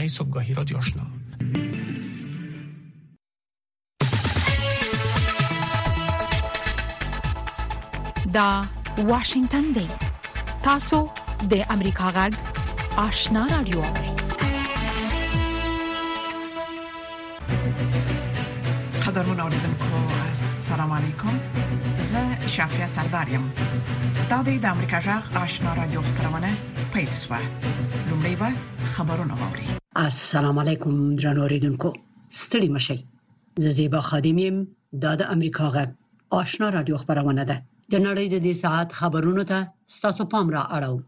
برنامه صبحگاهی رادیو آشنا. دا واشنگتن دی. تاسو د امریکا غږ آشنا رادیو اورئ. قدرمن اوریدونکو السلام علیکم. زه شافیا سردارم. دا د امریکا غږ آشنا رادیو خبرونه پیل شوه. لومړی به خبرونه واوري. السلام علیکم درنو اوریدونکو. ستړي مشئ. زه زیبا خادم یم. دا د امریکا غږ آشنا رادیو خبرونه ده. د نړۍ د دې ساعت خبرونو ته ستاسو پام را اړوم.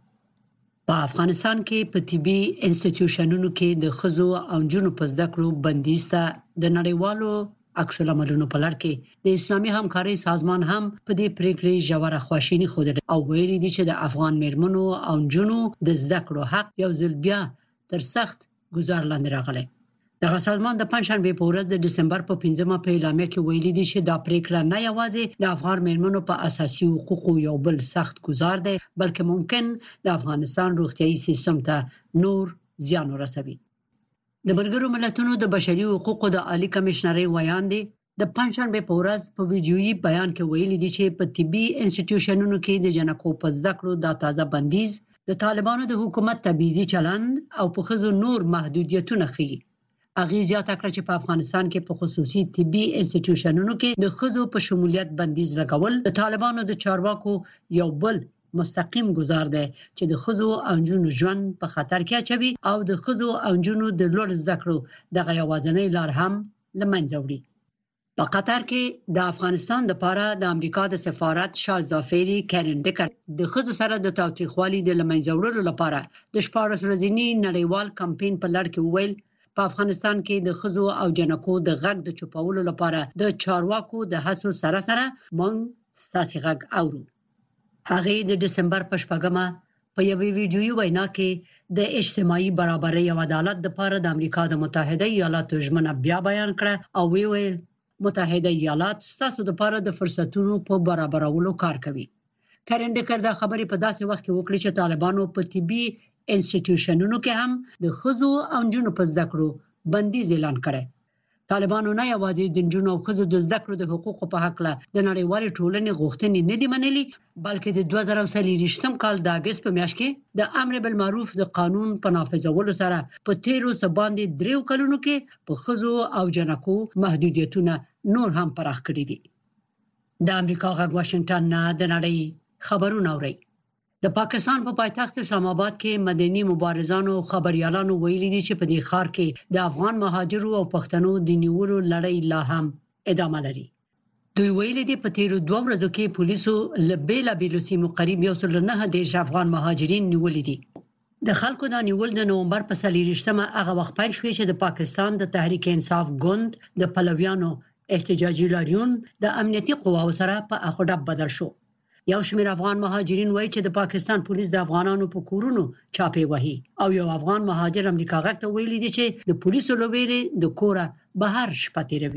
په افغانستان کې په طبي انسټیټیوشنونو کې د ښځو او نجونو په زده کړو بندیز ته د نړیوالو عکس العملونو په لړ کې د اسلامي همکارۍ سازمان هم په دې پریکړې ژوره خواشیني خوده او ویلي دي چې د افغان مېرمنو او نجونو د زده کړو حق یو ځل بیا تر سخت گزار لاندې راغلی. دغه سازمان د پنځشنبه په ورځ د دسمبر په 15مه په اعلامیه کې ویلي دي چې دا پریکړه نه یوازې د افغان مېرمنو په اساسي حقوقو یو بل سخت گزار دی بلکې ممکن د افغانستان روغتيایي سیستم ته نور زیان ورسوي. د ملګرو ملتونو د بشري حقوقو د عالی کمشنرۍ ویاندې د پنځشنبه په ورځ په ویډیويي بیان کې ویلي دي چې په طبي انسټیټیوشنونو کې د جنکو په زده کړو د تازه بندیز د طالبانو د حکومت تبعیضي چلند او په خزو نور محدودیتونه ښيي. اغه زیاته کړ چې په افغانستان کې په خصوصي طبي انسټیټیوشنونو کې د خزو په شمولیت بندیز لګول د طالبانو د چارواکو یو بل مستقیم گزار دی چې د خزو او نجونو ژوند په خطر کې اچوي او د خزو او نجونو د لوړ زده کړو دغه یوازنۍ لار هم لمنځه وړي. په قطر کې د افغانستان لپاره د امریکا د سفارت شازدافری کارن ډیکر د خزو سره د تاوتریخوالي د لمنځه وړلو لپاره د 14 ورځنی نړیوال کمپاین په لړ کې ویل په افغانستان کې د خزو او جنکو د غږ د چوپولو لپاره د چارواکو د هڅو سره مونږ ستاسو غږ اورو. هغه د دسمبر په 8مه په یوه ویډیويي وینا کې د اجتماعي برابرۍ او عدالت لپاره د امریکا د متحده ایالاتو ژمنه بیا بیان کړه او ویل متحده ایالات ستاسو لپاره د فرصتونو په برابرولو کار کوي. کارن ډیکر دا خبرې په داسې وخت کې وکړي چې طالبانو په طبي انسټیټیوشنونو کې هم د خزو او نجونو په زده کړو بندیز اعلان کړی. طالبانو نه یوازې د نجونو او خزو د زده کړو د حقوقو په حق له د نړیوال ټولنې غوښتنې نه دي منلي بلکې د 2023 کال د اگست په میاشت کې د امر بالمعروف د قانون په نافذولو سره په 13 باندې 3 کلونو کې په خزو او جنکو محدودیتونه نور هم پراخ کړي دي. د امریکا غږ واشنگټن نه د نړۍ خبرونه اوري. د پاکستان په پایتخت اسلام آباد کې مدني مبارزانو خبريالانو ویلي دي چې په دې ښار کې د افغان مهاجرو او پښتنو د نیولو لړۍ لا هم ادامه لري. دوی ویلي دي په تیرو 2 ورځو کې پولیسو لبیلا بیلوسیمو قریب 109 افغان مهاجرین نیولي دي. د خلکو د نیول د نومبر په 23مه هغه وخت پیل شوی چې د پاکستان د تحریک انصاف ګوند د پلویانو احتجاجي لاریون د امنیتي قواو سره په اخوډب بدل شو. یو شمېر افغان مهاجرین وایي چې د پاکستان پولیس د افغانانو په کورونو چاپې وهي او یو افغان مهاجر امریکا غږ ته ویلي دي چې د پولیسو لوبېره د کوره بهر شپه تیروي.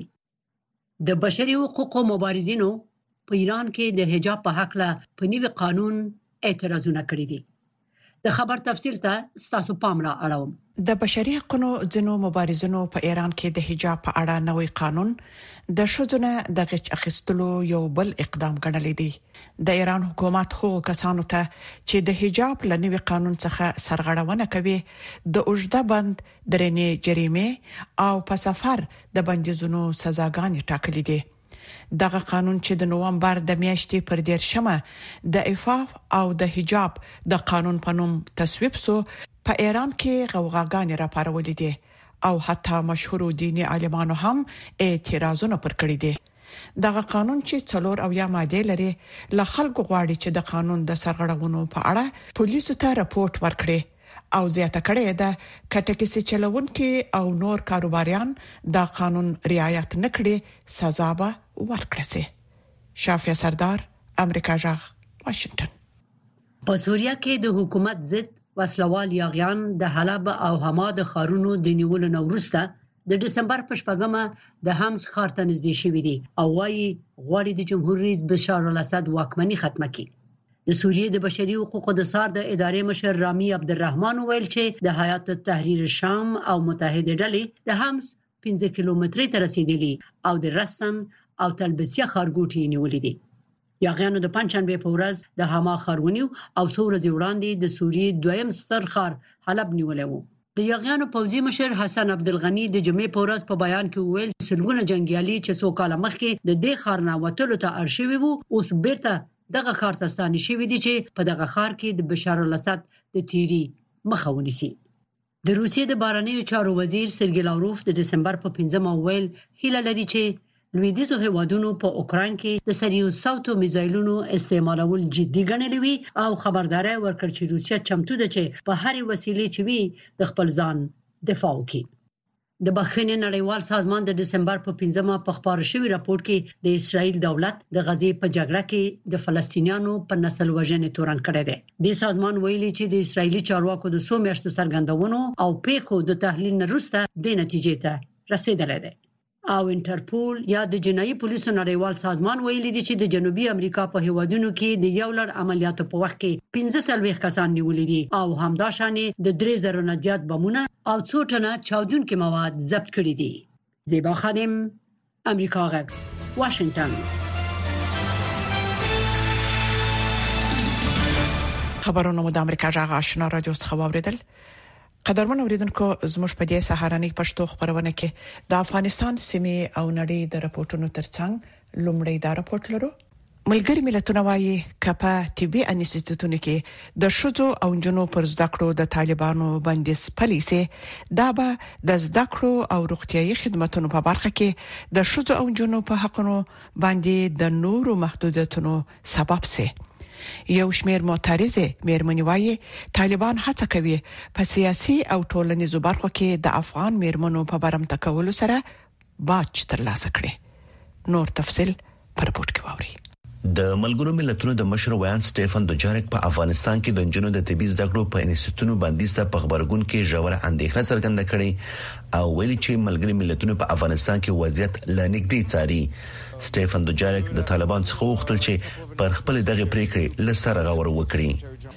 د بشري حقوقو مبارزینو په ایران کې د حجاب په حق له په نوي قانون اعتراضونه کړي دي. د خبر تفصیل ته ستاسو پام را اړوم. د بشري حقوقو ځینو مبارزینو په ایران کې د حجاب په اړه نوې قانون د شذونه د غچ اخیستلو یو بل اقدام ګڼل دي. د ایران حکومت خو کسانو ته چې د حجاب لنوي قانون څخه سرغړونه کوي د اوجده بند درنې جریمه او په سفر د بندیزونو سزاګانې ټاکلي دي. دغه قانون چې د نومبر د میاشتې پر 10مه د عفاف او د حجاب د قانون په نوم تصویب سو په ایران کې غوغاګانې راپارولې دي او حتی مشهور دیني عالمانو هم اعتراضونه پر کړی دي. دغه قانون چې 4 او یا ماده لري ل خلکو غواړي چې د قانون د سرغړونو په اړه پولیسو ته راپورټ ورکړي او زیاته کړي ده کټکسي چلونکي او نور کاروباریان د قانون رعایت نکړي سزا به ورکړي سي. شافیا سردار امریکا جغ واشنگټن. په سوریه کې د حکومت ضد وسلوال یاغیان د حلب او حما د خارونو د نیولو نه وروسته د دسمبر په 8مه د حمص ښار ته نږدې شوي دي او وايي غواړي د جمهور رئیس بشار الاسد واکمني ختمه کړي. د سوریې د بشري حقوقو د سار د ادارې مشر رامي عبدالرحمن ویل چې د حیات التحریر شام او متحده ډلې د حمص 15 کیلومتري ته رسیدلي او د رسن او تلبسیه خارګوټي نیولې دي. یاغیانو د پنځشنبه په ورځ د حما خارونیو او څو ورځې وړاندې د سوریې دویم ستر ښار حلب نیولې وو. د یاغیانو پوځي مشر حسن عبدالغنی د جمعې په ورځ په بیان کې وویل سلګونه جنگیالي چې څو کال مخکې د دې ښار نه وټلو ته ارشیوي وو اوس بیرته دغه ښار ته ستانه شوی دي چې په دغه ښار کې د بشار الاسد د تیری مخه ونیسي. د روسیې د بهرنیو چارو وزیر سرګی لاوروف د دسمبر په 15 ویل هیله لري چې لویدیځو هیوادونو په اوکراین کې د سریو ساوتو میزایلونو استعمالول جدي ګڼلي وي او خبرداري ورکړ چې روسیه چمتو ده چې په هر وسیله چې وي د خپل ځان دفاع وکړي. د بخښنې نړیوال سازمان د دسمبر په 15 په خبر شوی راپور کې د اسرایل دولت د غزې په جګړه کې د فلسطینیانو په نسل وژنې تورن کړی دی. د سازمان ویلي چې د اسرایلی چارواکو د 100 میاشتو څرګندونو او پیښو د تحلیل نه وروسته د نتیجې ته رسیدلی دی. او انټرپول یا د جنایي پولیسو نړیوال سازمان ویلي دی چې د جنوبي امریکا په هیوادونو کې د یو لړ عملیاتو په وخت کې 15 کسان نیولې دي او همداشانې د 3000 نه زیات بمونه او څو ټنه چاودونکو مواد ضبط کړي دي. زیبا خادم، امریکا غږ، واشنگټن. خبرونه مو د امریکا غږ آشنا رادیو څخه واوریدل. قدرمن اوریدونکو زموږ په دې سهارنۍ پښتو خبرونه کې د افغانستان سیمې او نړۍ د راپورټونو ترڅنګ لومړی دا راپورټ لرو. ملګری ملتونه وايي کپا طبي انسټیټیوټونو کې د شذو او جنو پر زده کړو د طالبانو بندیز پالیسي دا به د زده کړو او روغتيایي خدماتو په برخه کې د شذو او جنو په حقونو باندې د نورو محدودیتونو سبب سي. یو شمیر معترضه مېرمنې وايي طالبان هڅه کوي په سیاسي او ټولنیزو برخو کې د افغان مېرمنو په برمته کولو سره باج ترلاسه کړي. نور تفصيل پر رپورت کې واوري. د ملګرو ملتونو د مشر ویان سټيفن دوجارک په افغانستان کې د جنونو د طبي زده کړو په انسټیټیوټونو باندې ست په خبرګون کې ژور اندېښنه څرګنده کړې او ویلي چې ملګري ملتونو په افغانستان کې وضعیت لنګدي څاري. سټيفن دوجارک د طالبان څخه وغوښتل چې پر خپل دغه پریکړې لسره غور وکړي.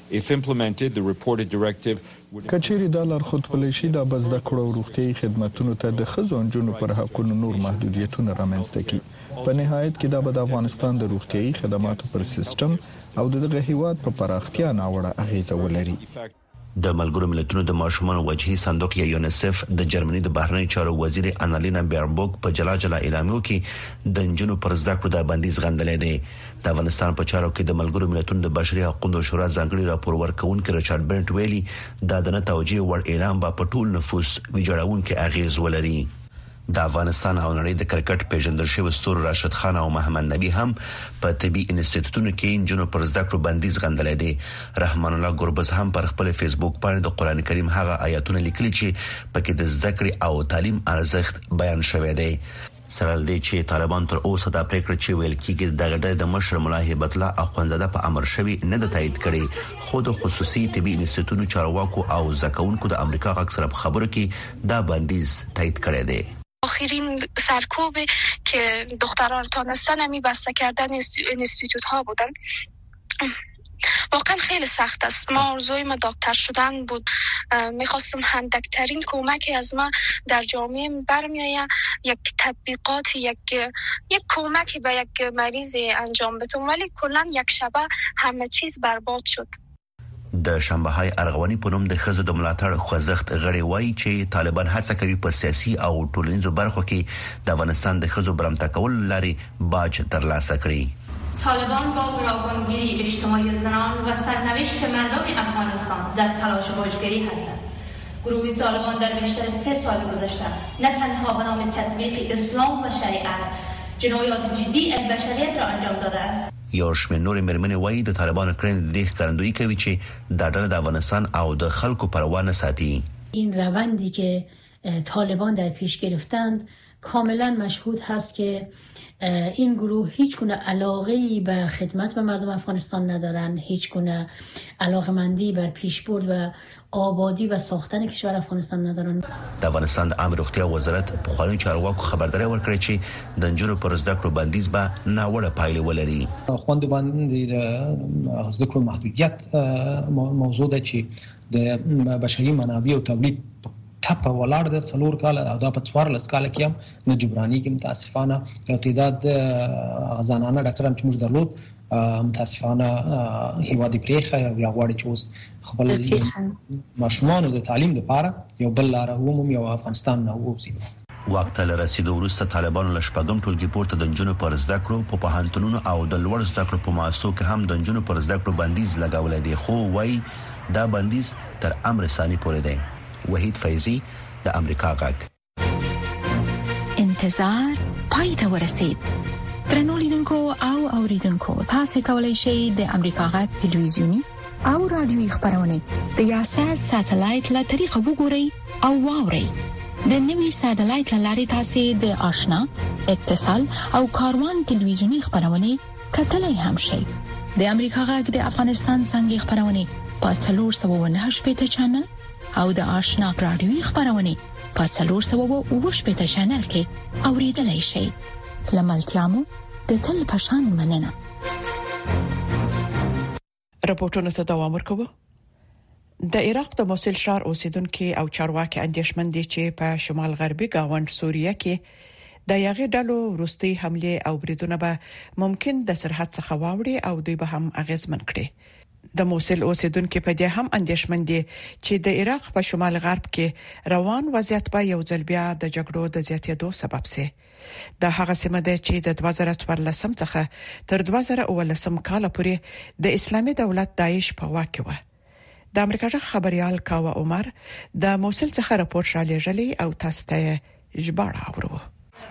کچېری د لارښود پالیسي د بزده کړو وروختي خدماتونو ته د خزونجونو پر حقونو نور محدودیتونه رامنځته کړي. په نهایت کې د افغانستان د روغتيایي خدماتو پر سیستم او دغه هیواد په پراختیا ناوړه اغیزه ولري. د ملګرو ملتونو د ماشومانو وجهي صندوق یا یونیسف د جرمني د بهرنی چارو وزیر انالینا بیربوک په جلا اعلامیو کې د جنونو پر زده کړو د بندیز غندلې دي. د افغانستان په چارو کې د ملګرو ملتونو د بشري حقوقو شورا ځانګړي راپور ورکونکي ریچارډ برنټ ویلي دا د نه توجیه وړ اعلان په ټول نفوس ویجاړونکي اغیز ولري. د افغانستان او نړۍ د کرکټ پیژندل شوی ستور راشد خان او محمد نبی هم په طبي انسټیټیوټونو کې جنونو پر زده کړو بندیز غندلې دي. رحمان الله ګوربز هم پر خپل فیسبوک باندې د قران کریم هغه آیاتونه لیکلي چې پکې د زده کړې او تعلیم ارزښت بیان شوی دی. سره لدی چې طالبان تر اوسه د پریکړې چې ویل کېږي د غډه د مشر ملا هیبت الله اخوندزاده په امر شوی نه د تایید کړي. خود خصوصي طبي انسټیټیوټونو چارواکو او زکونکو د امریکا غږ سره خبرو کې دا بندیز تایید کړی دی. آخرین سرکوب که دختران تانستن همی بسته کردن انستیتوت ها بودن واقعا خیلی سخت است. ما آرزوی ما دکتر شدن بود. میخواستم اندکترین کمکی از ما در جامعه برمیآید یک تطبیقات یک کمکی به یک مریض انجام بدم ولی کلا یک شبه همه چیز برباد شد. د شنبه‌های ارغواني په نوم د خزو د ملاتړ خوځښت غړي وایي چې طالبان هڅه کوي په سیاسي او ټولنیزو برخو کې د افغانستان د خزو برمته کول لري باج ترلاسه کړي. طالبان با فراگیری اجتماعی زنان و سرنوشت مردم افغانستان در تلاش باجگیری هستند. گروه طالبان در بیشتر 3 سال گذشته نه تنها به نام تطبیق اسلام و شریعت جنایات جدی علیه بشریت را انجام داده است. یو شمېر نور مېرمنې وایي د طالبانو کړنې د دې ښکارندویي کوي چې د ډله د افغانستان او د خلکو پروا نه ساتي. این روندی که طالبان در پیش گرفتند کاملا مشهود هست که این گروه هیچ گونه علاقه‌ای به خدمت به مردم افغانستان ندارن، هیچ گونه علاقمندی بر پیشبرد و آبادی و ساختن کشور افغانستان ندارن. د افغانستان د امر روغتیا وزارت په خالي چارواکو خبرداري ورکړه چې د نجونو پر زده کړو بندیز به ناوړه پایلې ولري. خوند باندې د زده کړو محدودیت موضوع ده چې د بشري منابع او تولید ټپ ولاړ د 4 کال او د 14 کال کې هم نه جبرانی کې متاسفانه یو تعداد غزانانه ډاکټران چې موږ درلود متاسفانه هیوادي پریخه یا غواړي چې اوس خپل ماشومان د تعلیم لپاره یو بل لار هم یو افغانستان نه ووزي. وخت له رسیدو وروسته طالبانو له شپږم ټولګي پورته د نجونو پر زده کړو په پوهنتونونو او د لوړ زده کړو په مؤسسو کې هم د نجونو پر زده کړو بندیز لګولای دی، خو وايي دا بندیز تر امر ثاني پورې دی. وحید فیضی د امریکا غږ. انتظار پای ته ورسید. درنو لیدونکو او اوریدونکو، تاسو کولی شئ د امریکا غږ ټلویزیونی او رادیوي خبرونه د یاشر ساتلایت له طریقو وګورئ او واورئ. د نوي ساتلایت لارې تاسو د آشنا، اتصال او کاروان ټلویزیونی خبرونه کتلای هم شئ. د امریکا غږ د افغانستان څنګه خبرونه په 498 چینل او د آشنا رادیوي خبرونه په 408 چینل کې اوریدلای شئ. لملتيامو د تل پشان مننه. راپورټونه ته دوام ورکوي. د عراق د موصل ښار اوسیدونکو او چارواکي اندیشمن دي چې په شمال غربي گاوند سوریه کې د یغې ډلو وروستي حمله او بریدونه به ممکن د سرحد څخه واوړي او دوی به هم اغیزمن کړي. د موصل اوسیدونکو په دې هم اندیشمن دي چې د عراق په شمال غرب کې روان وضعیت به یو ځل بیا د جګړو د زیاتېدو سبب شي. د هغه سیمه ده چې د 2014 څخه تر 2019 کال پورې د اسلامي دولت داعش په واک کې و. د امریکا خبريال کاوه عمر د موصل څخه راپور را لېږلی او تاسو ته ژباړه اورو.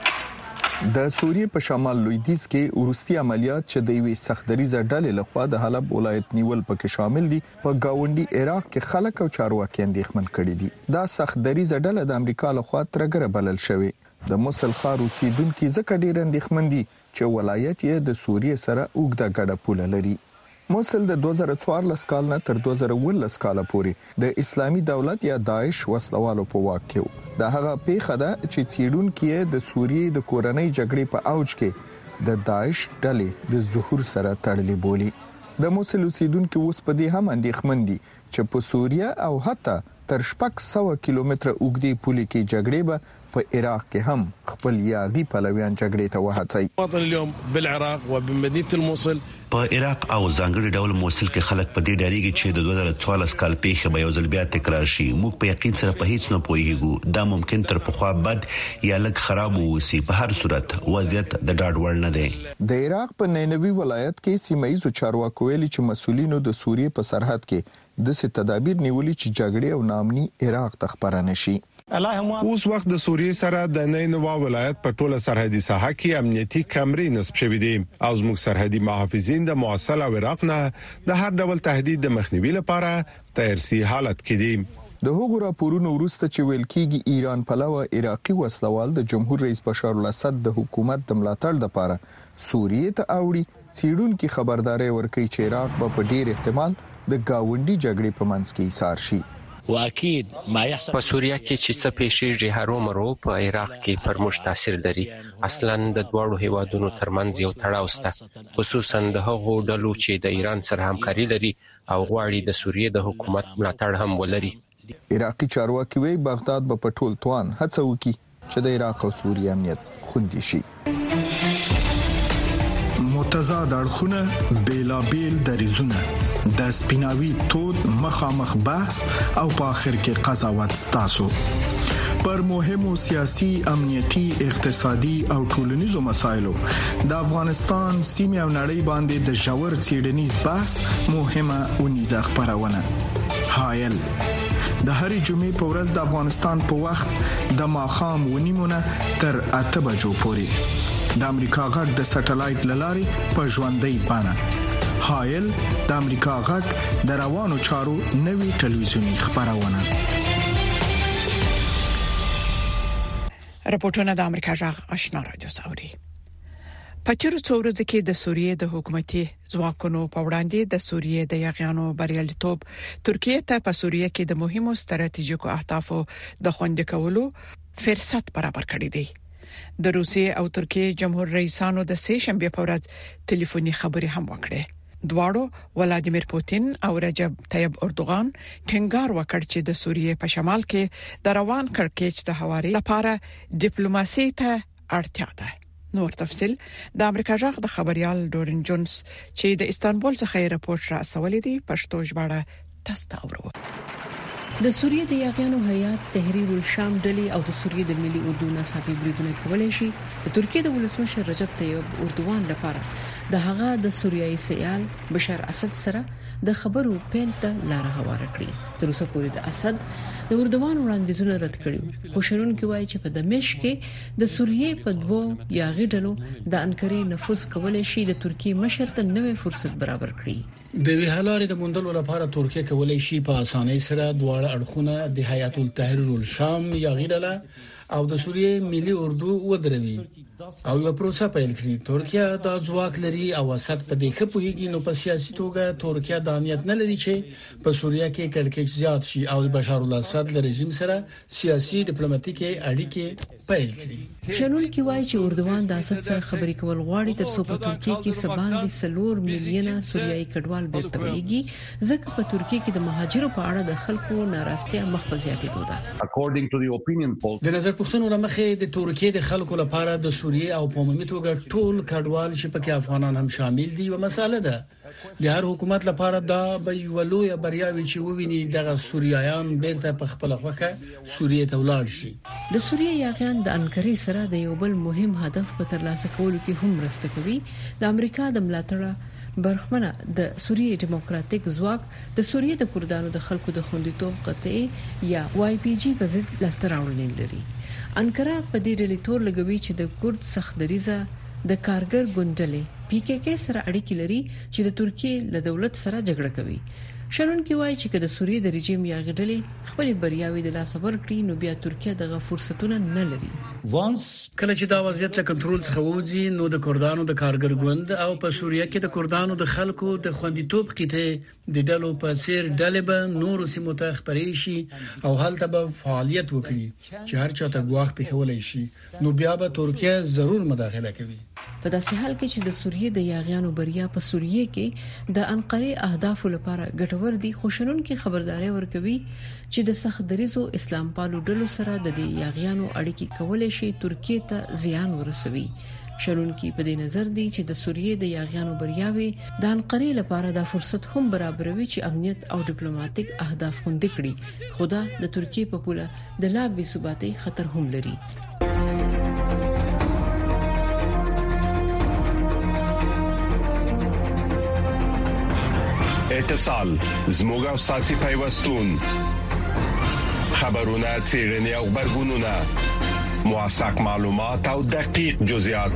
د سوریې په شمال لویدیځ کې ورستي عملیات چې د یوې سختدریزه ډلې لخوا د حلب ولایت نیول پکې شامل دي په گاونډي عراق کې خلک او چارواکي اندېښمن کړي دي. دا سختدریزه ډله د امریکا لخوا ترګره بلل شوې. د موصل ښار اوسیدونکو ځکه ډېر اندېښمن دي چې ولایت یې د سوریې سره اوږده ګډه پوله لري. موصل د 2014 کال نه تر 2019 کال پورې د اسلامي دولت یا داعش وسلوالو په واک کې و. دا هغه پیښه ده چې څېړونکو د سوریې د کورنۍ جګړې په اوج کې د داعش ډلې د ظهور سره تړلې بولي. د موصل اوسیدونکو اوس په دې هم اندېښمن دي چې په سوریه او حتی تر 600 کیلومتره اوږدې پولې کې جګړې به په عراق کې هم خپل یاغي پلویان جګړې ته وهڅوي. وطن اليوم بالعراق وبمدينه الموصل په عراق او ځانګړي ډول موصل کې خلک په دې ډاریږي چې د 2014 کال پیښه به یو ځل بیا تکرار شي. موږ په یقین سره په هیڅ نه پوهیږو. دا ممکن تر پخوا بد یا لږ خراب ووسی. په هر صورت وضعیت د ډاډ وړ نه دی. د عراق په نینوي ولایت کې سیمایي چارواکو ویلي چې مسؤلینو د سوریې په سرحد کې د څه تدابیر نیولې چې جګړې او نامني عراق ته خبره نشي. اوس وخت د سوریې سره د نینوا ولایت په ټوله سرحدي ساحه کې امنیتي کمرې نصب شوې دي او زموږ سرحدي محافظین د موصل او عراق نه د هر ډول تهدید د مخنیوي لپاره تیارسي حالت کې دي. د هغو راپورونو وروسته چې ویل کېږي ایران پلوه عراقي وسلوال د جمهور رئیس بشار الاسد د حکومت د ملاتړ لپاره سوریې ته اوړي، څېړونکو خبرداري ورکړي چې عراق په ډېر احتمال د گاونډي جګړې په منځ کې ایثار شي. واکید ما يحصل په سوریه کې چې څه پیښیږي هرومرو په عراق کې پر موږ تاثیر لري. اصلا د دوړو هیوادونو ترمنځ یو تړاو شته، خصوصا د هغو ډلو چې د ایران سره همکاري لري او غواړي د سوریې د حکومت ملاتړ هم ولري. عراقي چارواکي وایي بغداد به په ټول توان هڅه وکړي چې د عراق او سوریې امنیت خوندي شي. متضاد اړخونه، بیلابیل دریزونه، د سپیناوي تود مخامخ بحث او په آخر کې قضاوت ستاسو پر مهمو سیاسي، امنیتي، اقتصادي او ټولنیزو مسایلو د افغانستان سیمه او نړۍ باندې د ژور څېړنیز بحث مهمه ونیزه خبرونه. حایل د هرې جمعې په ورځ د افغانستان په وخت د ماښام 9:30 تر 8 بجو پورې د امریکا غږ د سټلایټ لارې په ژوندۍ بڼه. حایل د امریکا غږ د روانو چارو نوي ټلویزیونی خبرونه. راپورټونه د امریکا جغ آشنا رادیو ساوري. په تیرو څو ورځو کې د سوریې د حکومتي ځواکونو په وړاندې د سوریې د یاغیانو بریالیتوب ترکیه ته په سوریې کې د مهمو ستراتیژیکو اهدافو د خوندي کولو فرصت برابر کړی دی. د روسیې او ترکیې جمهور رئیسانو د سه شنبه په ورځ ټلیفوني خبرې هم وکړې. دواړو ولادیمیر پوتین او رجب طیب اردوغان ټینګار وکړ چې د سوریې په شمال کې د روان کړکېچ د هواري لپاره ډیپلوماسي ته اړتیا ده. نور تفصيل د امریکا جغ د خبريال ډورن جونز چې د استانبول څخه راپورټ را سوالې دي پښتو ژباړه تاسو ته ورو. د سوریې د یاغیانو هیات تحریر الشام ډلې او د سوریې د ملي اردو ناڅاپي بریدونه کولای شي د ترکیې د ولسمشر رجب طیب اردوغان لپاره د هغه د سوریایي سیال بشار اسد سره د خبرو پیل ته لار هواره کړې. تر اوسه پورې د اسد د اردوغان وړاندیزونه رد کړي، خو شنونکي وایي چې په دمشق کې د سوریې په دوه یاغي ډلو د انکرې نفوذ کولای شي د ترکیې مشر ته نوې فرصت برابر کړي. د ویهلارې د موندلو لپاره ترکیه کولای شي په اسانۍ سره دواړه اړخونه د هیات التحریر الشام یاغي ډله او د سوریې ملي اردو ودروي او یو پروسه پیل کړي. ترکیه د ځواک لري او اسد په دې خپوهيږي، نو په سیاسي توګه ترکیه د امنیت نه لري چې په سوریه کې کړکېچ زیات شي او د بشار الاسد له رژیم سره سیاسي ډیپلوماټیکي اړیکې پیل کړي. شنونکي وایي چې اردوغان د اسد سره خبرې کول غواړي ترڅو په ترکیه کې سبان دي 4 میلیونه سوریایي کډوال بیرته ولېږي، ځکه په ترکیه کې د مهاجرو په اړه د خلکو ناراضتیا مخ په زیاتېدو ده. د نظر پوښتنو لمخې د ترکیه د خلکو لپاره د سوریه او په عمومي توګه ټول کډوال چې پکې افغانان هم شامل دي و مساله ده. د هر حکومت لپاره دا به یو لوی بریاوي چې وویني دغه سوریایان بیرته په خپل خوخه سوریه ته ولاړ شي. د سوریه یاغیان د انکرې سره د یو بل مهم هدف په ترلاسه کولو کې هم مرسته کوي. د امریکا د ملاتړ برخمنه د سوریې دیموکراتیک ځواک د سوریې د کردانو د خلکو د خوندیتوب قطعي یا وای پی جی په ضد لاستراوړنې لري. انکره په دې ډلې تور لګوي چې د کورد سخت دریزه د کارګر ګوندلې پی کې کې سره اړیکې لري چې د ترکیې له دولت سره جګړه کوي. شنونکي وایي چې د سوریې د رژیم یاغي ډلې خپل بریاوي د لاس ور کړی، نو بیا ترکیه دغه فرصتونه نه لري. وانس کله چې دا وضعیت له کنټرول څخه وځي، نو د کردانو د کارګر ګوند او په سوریه کې د کردانو د خلکو د خوندیتوب قطعه د ډلو په څیر ډلې به نور سیمو ته خپرې شي او هلته به فعالیت وکړي چې هر چا ته ګواښ پېښولای شي، نو بیا به ترکیه ضرور مداخله کوي. په داسې حال کې چې د سوریې د یاغیانو بریا په سوریې کې د انقرې اهداف لپاره ګټور دي، خو شنونکي خبرداري ورکوي چې د سخت دریزو اسلام پالو ډلو سره د یاغیانو اړیکې کولای شي ترکیه ته زیان ورسوي. شنونکي په دې نظر دي چې د سوریې د یاغیانو بریاوي د انقرې لپاره د فرصت هم برابروي چې امنیت او ډیپلوماټیک اهداف خوندي کړي، خو دا د ترکیې په پوله د لا بې ثباتۍ خطر هم لري. اتصال زموږ او ساسي پیوستون خبرونه چیرنی او خبرګونونه موثق معلومات او دقیق جزئیات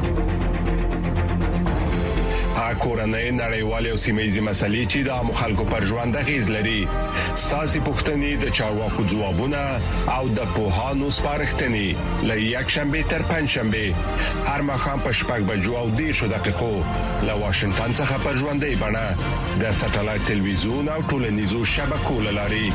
کورنۍ نړیوالې او سیمه‌یزې مسلې چې د مخالکو پر ژوند غیز لري. ساسي پوښتنې د چارواکو ځوابونه او د پوهانو سپارښتنې له یک شنبه تر پنځ شنبه هر مخام په شپږ بجو او 10 دقیقو له واشنگټن څخه پر ژوندۍ بڼه د ساتلایت ټلویزیون او ټولنیزو شبکو لاري.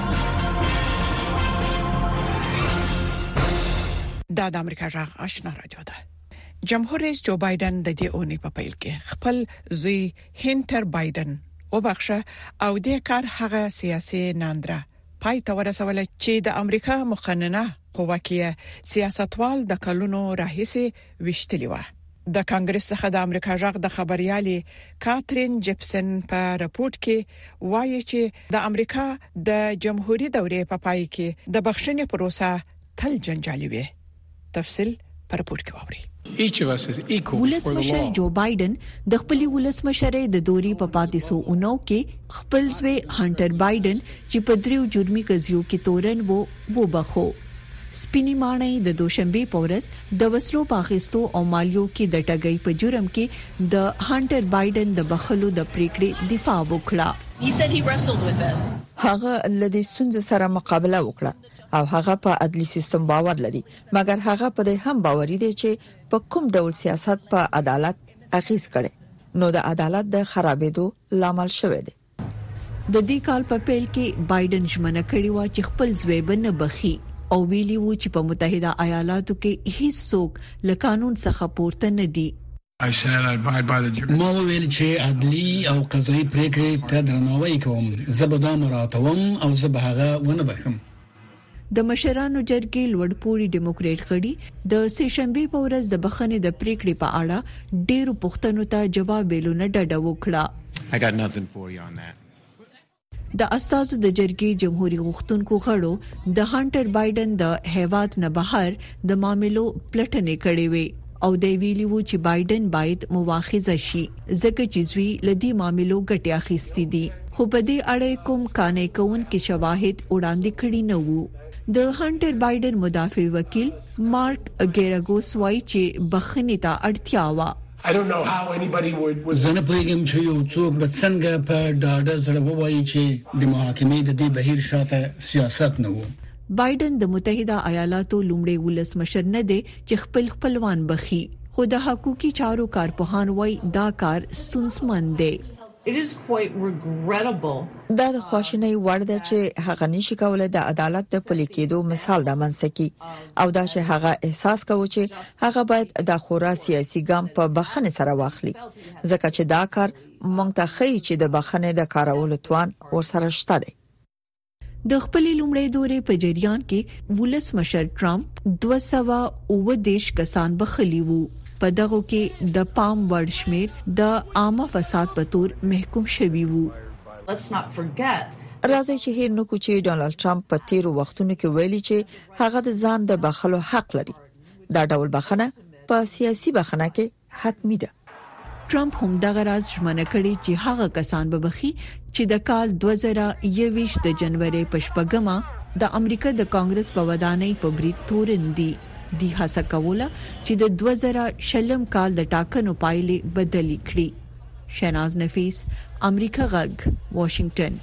دا د امریکا جغ آشنا رادیو ده. جمهور رئیس جو بایدن د دې اونۍ په پیل کې خپل زوی هینټر بایدن وبخښه او د کار هغه سیاسي ناندره پای ته ورسول چې د امریکا مقننه قوه کې سیاستوال د کلونو راهیسې وشتلی و. د کانګرس څخه د امریکا جغ د خبريالي کاترین جپسن په راپورټ کې وایي چې د امریکا د جمهوریت دورې په پای کې د بخښنې پروسه تل جنجالي وي. تفصیل پر راپورټ کې ووري. ولسمشر جو بایدن د خپل ولسمشرۍ د دوري په پاتیسو اونو کې خپل ځوی هانټر بایدن چې په دریو جرمي قضیو کې تورن وو بخو. سپینی مانای د دوشنبه پورس د وسلو پاکستو او مالیو کې د ټګۍ په جرم کې د هانټر بایدن د بخلو د پریکړې دفاع وکړه. هغه لدې ستونزې سره مقابله وکړه او هغه په عدلي سیستم باور لري، مګر هغه په دې هم باوري دی چې په کوم ډول سیاست په عدالت اغیز کړي نو د عدالت د خرابېدو لامل شوی دی. د دې کال په پیل کې بایدن ژمنه کړې و چې خپل زوی بنه بخي او ویلي و چې په متحده ایالاتو کې هیڅ څوک له قانون څخه پورته نه دي. ما ویل چې عدلي او قضایي پریکړې ته درناوی کوم، زه به دا مراعاتوم او زه به هغه ونه بخښم. د مشرانو جرګې لوړپوړي ډیموکرات غړي د سهشنبه په ورځ د بخښنې د پریکړې په اړه ډېرو پوښتنو ته جواب ویلونه ډډه وکړه. د اساسو د جرګې جمهوریت غوښتونکو غړو د هانټر بایدن د هیواد نه بهر د معاملو پلټنې کړې وي او د ویلي وو چې بایدن باید مواخذه شي ځکه چې زوی لدی معاملو ګټه اخیستې دي، خو په دې اړه کوم قانع کوونکي شواهد وړاندې کړي نه وو. د هانټر بایدن مدافع وکیل مارک ګیراګوس وايي چې بخښنې ته اړتیا و. زنه پوهیږم چې یو څوک به څنګه په ډاډه زړه وایي چې د محاکمې د دې بهیر شاته سیاست نه وو. بایدن د متحده ایالاتو لومړی ولسمشر نه دی چې خپل خپلوان بخي، خو د حقوقي چارو کارپوهان وايي دا کار ستونزمن دی. دا د خواشینۍ وړ ده چې هغه نشي کولای د عدالت د پلي کېدو مثال رامنځته کړي او دا چې هغه احساس کوي چې هغه باید د خورا سیاسي ګام په بخښنې سره واخلي، ځکه چې دا کار مونږ ته ښیي چې د بخښنې د کارولو توان ورسره شته دی. د خپل لومړی دورې په جریان کې ولسمشر ټرمپ 219 کسان بخښلي وو. په دغه کې د پام وړ شمیر د عامه فساد په تور محکوم شوی وو. راځي چې هیر نو کوچی ډونالد ټرمپ په تیرو وختونو کې ویلي چې هغه د ځان د بخښلو حق لري. دا ډول بخښنه په سیاسي بخښنه کې حتمی ده. ټرمپ هم دغه راز ژمنه کړې چې هغه کسان به بخي چې د کال 2021 د جنوري په شپږمه د امریکا د کانګرس په ودانۍ په بریټ تورندي دی هڅه کوله چې د 2020 کال د ټاکنو پایلې بدلې کړي. شناز نفیس، امریکا غږ، واشنگټن.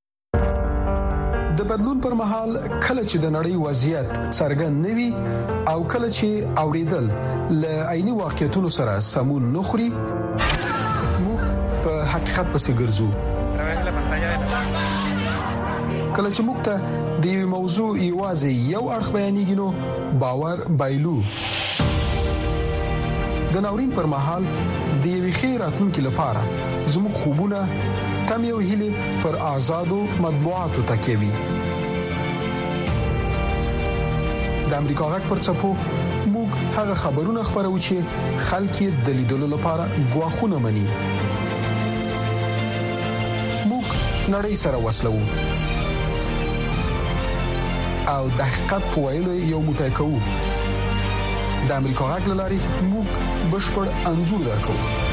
د بدلون پر مهال کله چې د نړۍ وضعیت څرګند نوي او کله چې اوریدل ل عیني واقعیتونو سره سمون نخري، موږ په حقیقت پسې ګرځو. کله چې موږ ته د موضوع یوازې یو اړخ بیانېږي نو باور بایلو. د ناورین پر مهال د یوې خیر راتلونکي لپاره زموږ خوبونه تم یو هیله پر آزادو مطبوعاتو تکوي. د امریکا غږ پر څپو موږ هغه خبرونه خبرو چې خلک یې د لیدلو لپاره غواخونه مني. موږ نړۍ سره وصلو او د حقیقت په ویلو یو موټی کوو. د امریکا غږ لاري موږ بشپړ انځور درکو.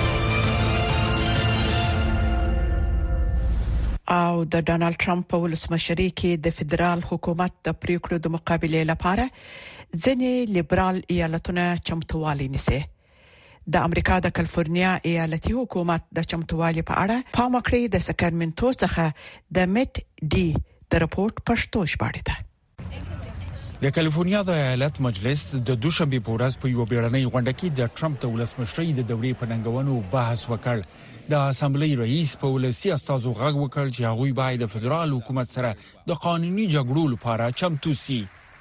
او د ډونالد ټرمپ په ولسمشرۍ کې د فدرال حکومت د پریکړو د مقابله لپاره ځینې لیبرال ایالتونه چمتووالی نیسي. د امریکا د کالیفورنیا ایالتي حکومت د چمتووالي په اړه پام وکړي. د ساکرامنټو څخه د میټ ډي د رپورت پښتو ژباړه ده. د کالیفورنیا د ایالت مجلس د دوشنبه په ورځ په یو بیړنۍ غونډه کې د ټرمپ د ولسمشرۍ د دورې په ننګونو بحث وکړ. د اسامبلې رئیس په ولسی استازو غږ وکړ چې هغوی باید د فدرال حکومت سره د قانوني جګړو لپاره چمتو شي.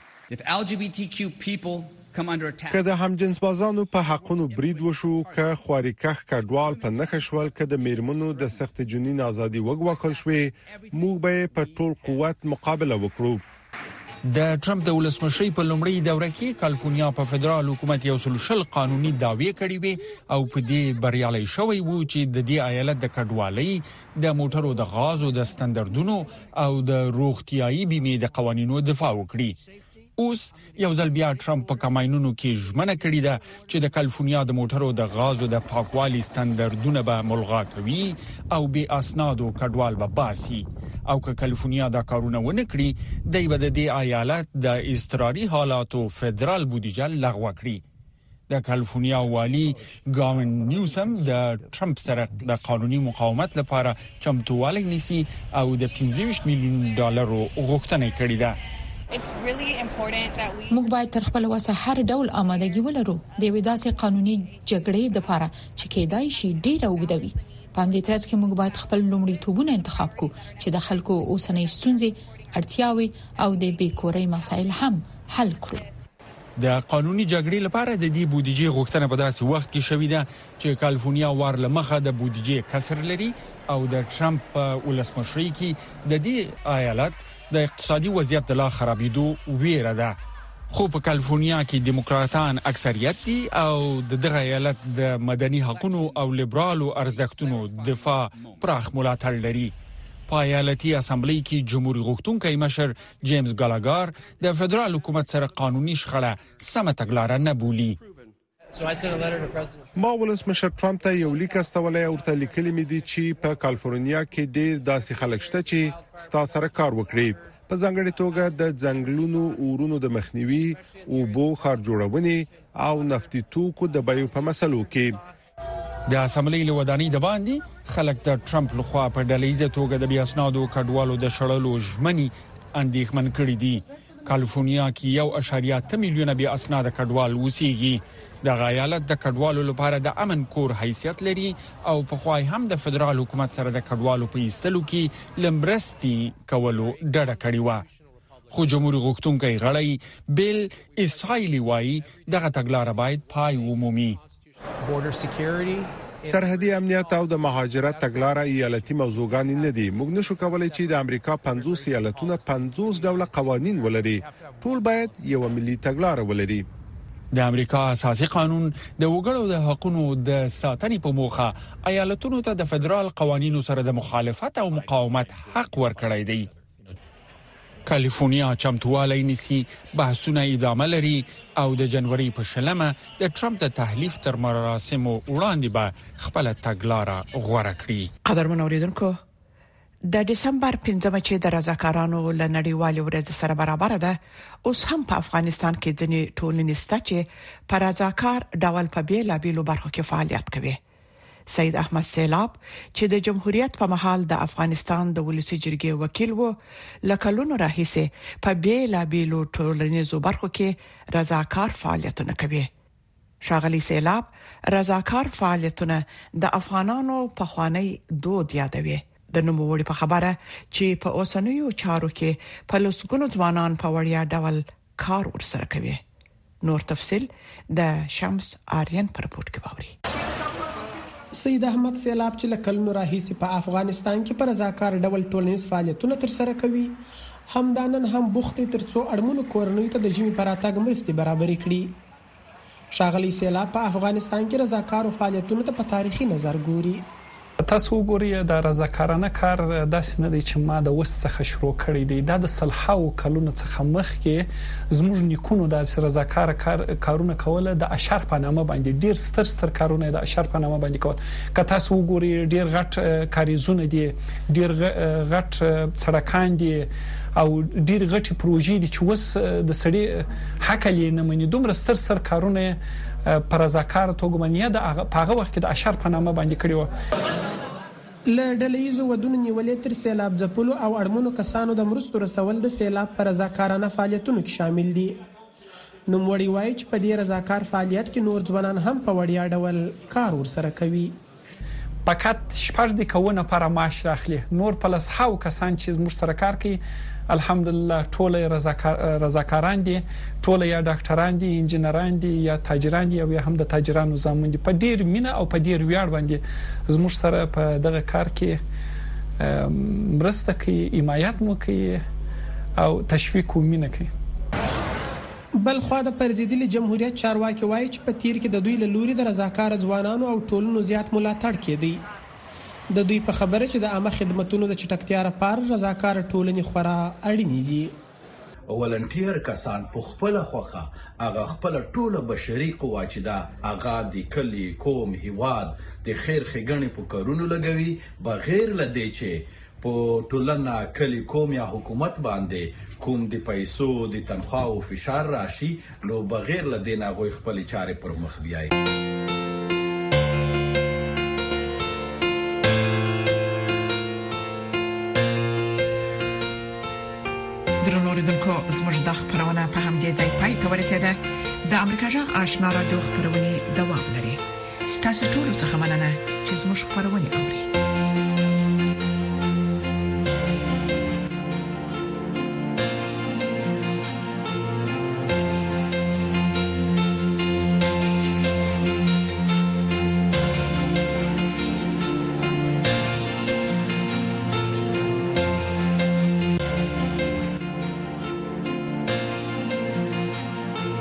که د همجنسبازانو په حقونو برید وشو، که خواریکخ کډوال په نخښول، که د میرمنو د سخت جنین ازادي وګواکل شوې، موږ به په ټول قوت مقابله وکړو. د ټرمپ د ولسمشرۍ په لومړۍ دوره کې کالیفورنیا په فدرال حکومت یو سل قانوني دعوی کړې وي او په دې بریالي شوی وو چې د دې ایالت د کډوالۍ، د موټرو د غازو د ستاندردونو او د روغتيایي بیمې د قوانینو دفاع وکړي. اوس یو ځل بیا ټرمپ په کماینونو کې ژمنه کړې ده چې د کالیفورنیا د موټرو د غازو د پاکوالي ستاندردونه به ملغا کوي او بې اسنادو کډوال به باسي. او که کالیفورنیا دا کارونه ونه کړي، دوی به د دې ایالت د اضطراري حالاتو فدرال بودیجه لغوه کړي. د کالیفورنیا والی ګاون نیوسم د ټرمپ سره د قانوني مقاومت لپاره چمتووالی نیسي او د $25 میلیون غوښتنه کړې ده. موږ باید تر خپل وسه هر ډول آمادګي ولرو د یوې داسې قانوني جګړې لپاره چې کېدای شي ډېر اوږدوي. په همدې ترڅ کې موږ باید خپل لومړیتوبونه انتخاب کړو چې د خلکو اوسنۍ ستونزې، اړتیاوې او د بیکورۍ مسایل هم حل کړو. د قانوني جګړې لپاره د دې بودیجې غوښتنه په داسې وخت کې شوې ده چې کالیفورنیا وار لمخه د بودیجې کسر لري او د ټرمپ ولسمشرۍ کې د دې ایالت د اقتصادي وضعیت د لا خرابېدو ویره ده. خو په کالیفورنیا کې دیموکراتان اکثریت دي او دغه ایالت د مدني حقوقو او لیبرالو ارزښتونو دفاع پراخ ملاتړ لري. په ایالتي اسمبلی کې جمهوریت غوښتونکي مشر جیمز ګالاګار د فدرال حکومت سره قانوني شخړه سم تګلارې نه بولي. ما ولسمشر ټرمپ ته یو لیک استولې او ورته لیکلي مې دي چې په کالیفورنیا کې ډېر داسې خلک شته چې ستاسو سره کار وکړي، په ځانګړي توګه د ځنګلونو اورونو د مخنیوي او بو خار جوړونې او نفتي توکو د بیو په مسلو کې. د اسمبلی له ودانۍ د باندې خلک د ټرمپ لخوا په ډلهیزه توګه د بیاسنادو کډوالو د شړلو ژمنې اندېښمن کړې دي. کالیفورنیا کې 1.8 میلیونه بیا اسناد کډوال اوسېږي. د ایالت د کډوالو لپاره د امن کور حیثیت لري او په خوای هم د فدرال حکومت سره د کډوالو په ایستلو کې لمرستي کولو ډډه کړې و. خو جمهوریت غوښتونکي غړي بیل اسرائیلی وایي دغه تګلارې باید پای ومومي. سرحدي امنیت او د مهاجرت تګلارې ایالتي موضوعګان نه دي. موږ نشو کولای چې د امریکا 50 ایالتونه 50 ډوله قوانين ولري. ټول باید یو ملي تګلارې ولري. د امریکا اساسي قانون د وګړو د حقوقو د ساتنې په موخه ایالتونو ته د فدرال قوانینو سره د مخالفت او مقاومت حق ورکړی دی. کالیفورنیا چمتوالی نیسی بحثونه ادامه لري او د جنوري په شلمه د ټرمپ د تحلیف تر مراسمو وړاندې به خپل تګلارې غوړه کړي. قدرمن اوریدونکو، د دسمبر 15 چې د رضاکارانو لنړیوالې ورځ سره برابر ده، اوس هم په افغانستان کې ځینې ټولنې سته چې پر رضاکار ډول په بیلابیلو برخو کې فعالیت کوي. سید احمد سیلاب چې د جمهوریت په محل د افغانستان د ولسی جرګې وکیل وو، لکلونو راهیسه په بیلابیلو ټولنیزو برخو کې رضاکار فعالیتونه کوي. شاغلی سیلاب رضاکار فعالیتونه د افغانانو په خوانی دود یادوي. د نوموړي په خبره چې په اوسنیو چارو کې په لسګونو ځوانان په وړیا ډول کار ورسره کوي. نور تفصيل د شمس آریان پر رپورت کې باوري. سید احمد سیلاب چې لکلونو راهیسې په افغانستان کې پر رضاکار ډول ټولنیز فعالیتونه ترسره کوي، همدانن هم بوختي ترڅو اړمنو کورنیو ته د ژمي پر راتګ مرستې برابرې کړي. شاغلی سیلاب په افغانستان کې رضاکار فعالیتونو ته په تاریخي نظر ګوري. تاسو ګورئ د رضاکارانه کار داسې نه دی چې ما د وسڅخه شروع کړی دی. دا د صلحاو کلونو څخه مخکې زموږ نیکونو د رضاکار کارونه کوله. د اشر په نامه باندې ډیر ستر کارونه د اشر په نامه باندې کول. که تاسو وګورئ ډیر غټ کاریزونه دي، ډیر غټ سړکان دي او ډیر غټي پروژې دي چې وس د سړي حق لې نه مني. دومره ستر کارونه پر رضاکار توګمنیه د هغه وخت کې د اشر په نامه باندې کړی و. لډلېزو ودونه نیولې تر سیلاب ځپلو او اړمنو کسانو د مرستو رسول د سیلاب پر رضاکارانه فعالیتونو کې شامل دي. نوموړي وایي چې په دې رضاکار فعالیت کې نور ځوانان هم په وړیا ډول کار ورسره کوي. فقط شپږ د کوونه پر معاش راخلي، نور پلس هاو کسان چې زموږ سره کار کوي الحمدلله ټول رضاکاران دي، ټول یا ډاکټران دي، انجنیران دي یا تاجران دي او یا هم د تاجرانو زامن دي. په ډیر مینه او په ډیر ویاړ باندې زموږ سره په دغه کار کې مرسته کوي، حمایت مو کوي او تشویق او مینه کوي. بل خو د پرزیدلي جمهوریت چارواکي وایي چې په تیر کې د دوی له لوري د رضاکار ځوانانو او ټولنو زیات ملاتړ کېدی. د دوی په خبره چې د عامه خدماتونو د چټکتیا لپاره رضاکار ټولنې خورا اړین دي. ولنټیر کسان په خپل خوخه هغه خپل ټوله بشري قوا چې دا هغه د کلی قوم هیواد د خیر خګنې په کارونو لګوي، بغیر لدې چې په ټولنه کلی قوم یا حکومت باندې کوم د پیسو د تنخواه او فشار راشي، نو بغیر لدې نه غوي خپل چارې پر مخ بیاي. درنوریدونکو، زموږ دې ځای پای ته ورسیده. د امریکا جغ آشنا رادیو خبرونه دوام لري. ستاسو ټول څه مننه چې زموږ خبرونه اوري.